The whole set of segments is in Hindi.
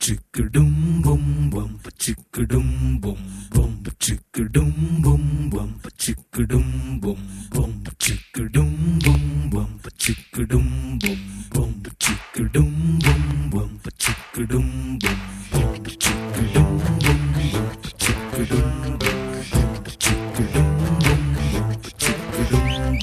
chickadum bum bum chickadum bum bum chickadum bum bum chickadum bum bum chickadum bum bum chickadum bum bum chickadum bum bum chickadum bum bum chickadum bum bum chickadum bum bum chickadum bum bum chickadum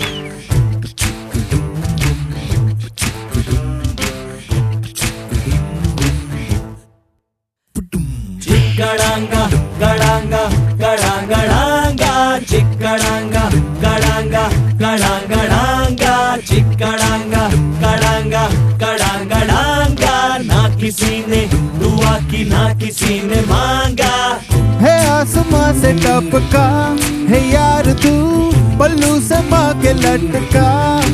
Gadanga, gadanga, gadanga, gadanga, chickadanga, gadanga, gadanga, gadanga, chickadanga, gadanga, gadanga, gadanga, ना किसी ने दुआ की ना किसी ने मांगा। है आसमां से टपका है यार तू पल्लू से माँ के लटका।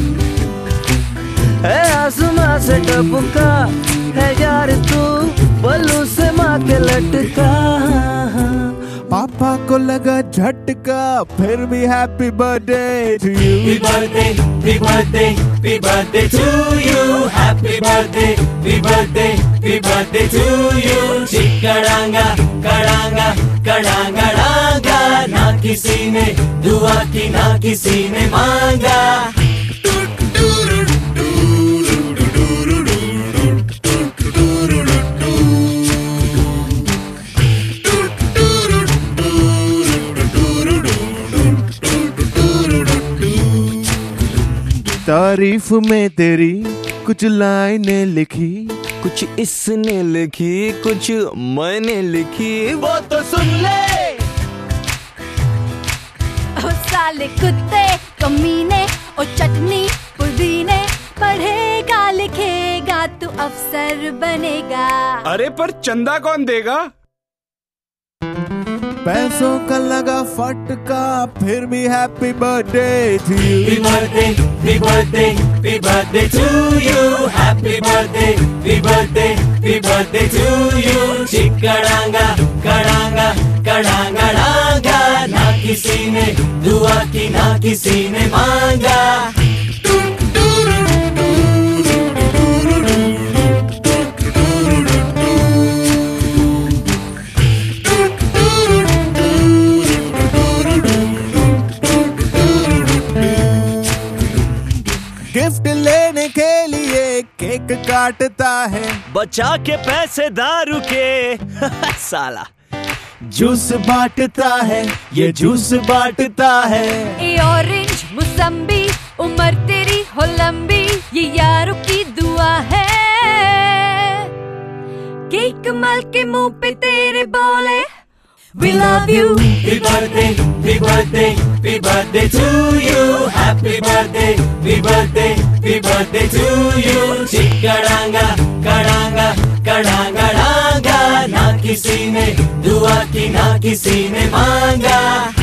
है आसमां से टपका है यार तू पल्लू से माँ के लटका। पापा को लगा झटका फिर भी happy birthday to you. Happy birthday, happy birthday, happy birthday to you. Happy birthday, happy birthday, happy birthday to you. Chickadanga, gadanga, gadanga, gadanga, ना किसी ने दुआ की ना किसी ने मांगा। तारीफ में तेरी कुछ लाइनें लिखी, कुछ इसने लिखी कुछ मैंने लिखी, वो तो सुन ले। ओ साले कुत्ते कमीने ओ चटनी पुदीने, पढ़ेगा लिखेगा तू अफसर बनेगा। अरे पर चंदा कौन देगा? पैसों का लगा फटका फिर भी happy birthday to you. Happy birthday, happy birthday, happy birthday to you. Happy birthday, happy birthday, happy birthday to you. Chickadanga, gadanga, gadanga, gadanga, ना किसी ने दुआ की ना किसी ने मांगा। गिफ्ट लेने के लिए केक काटता है, बचा के पैसे दारू के साला जूस बांटता है, ये जूस बांटता है। ए ऑरेंज मुसम्बी उम्र तेरी हो लंबी, ये यारों की दुआ है। केक मल के मुंह पे तेरे बोले We love you. Happy birthday, happy birthday, happy birthday to you. Happy birthday, happy birthday, happy birthday to you. Chickadanga, gadanga, gadanga, gadanga, ना किसी ने दुआ की ना किसी ने मांगा।